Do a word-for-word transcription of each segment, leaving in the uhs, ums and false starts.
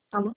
Alô,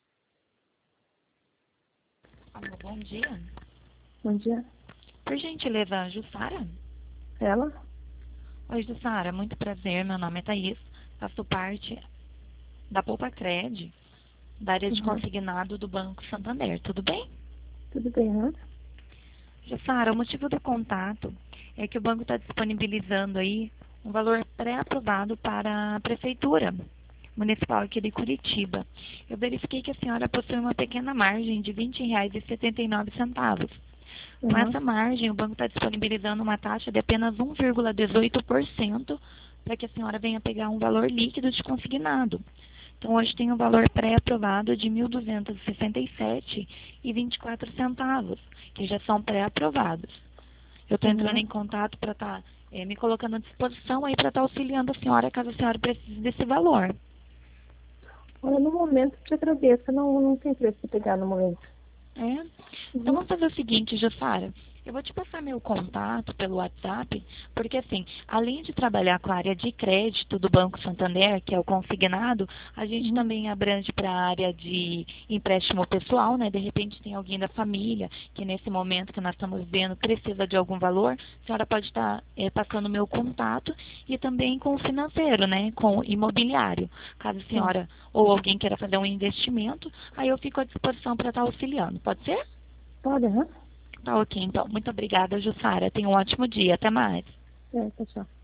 Alô, bom dia. bom dia. Por gentileza, Jussara? Ela? Oi, Jussara, muito prazer. Meu nome é Thaís. Faço parte da Poupa Cred, da área de Uhum. consignado do Banco Santander. Tudo bem? Tudo bem, né? Jussara, o motivo do contato é que o banco está disponibilizando aí um valor pré-aprovado para a Prefeitura Municipal aqui de Curitiba. Eu verifiquei que a senhora possui uma pequena margem de vinte reais e setenta e nove centavos. Com Uhum. essa margem, o banco está disponibilizando uma taxa de apenas um vírgula dezoito por cento para que a senhora venha pegar um valor líquido de consignado. Então, hoje tem um valor pré-aprovado de mil duzentos e sessenta e sete reais e vinte e quatro centavos, que já são pré-aprovados. Eu estou entrando Uhum. em contato para estar tá, me colocando à disposição aí para estar tá auxiliando a senhora caso a senhora precise desse valor. Olha, no momento te agradeço. Não, não tem preço pra pegar no momento. É? Então Uhum. vamos fazer o seguinte, Jussara. Eu vou te passar meu contato pelo WhatsApp, porque assim, além de trabalhar com a área de crédito do Banco Santander, que é o consignado, a gente Uhum. também abrange para a área de empréstimo pessoal, né? De repente tem alguém da família que nesse momento que nós estamos vendo precisa de algum valor, a senhora pode estar é, passando o meu contato e também com o financeiro, né? Com o imobiliário. Caso a Sim. senhora ou alguém queira fazer um investimento, aí eu fico à disposição para estar auxiliando. Pode ser? Pode, aham. Tá ok, então. Muito obrigada, Jussara. Tenha um ótimo dia. Até mais. É, tchau, tchau.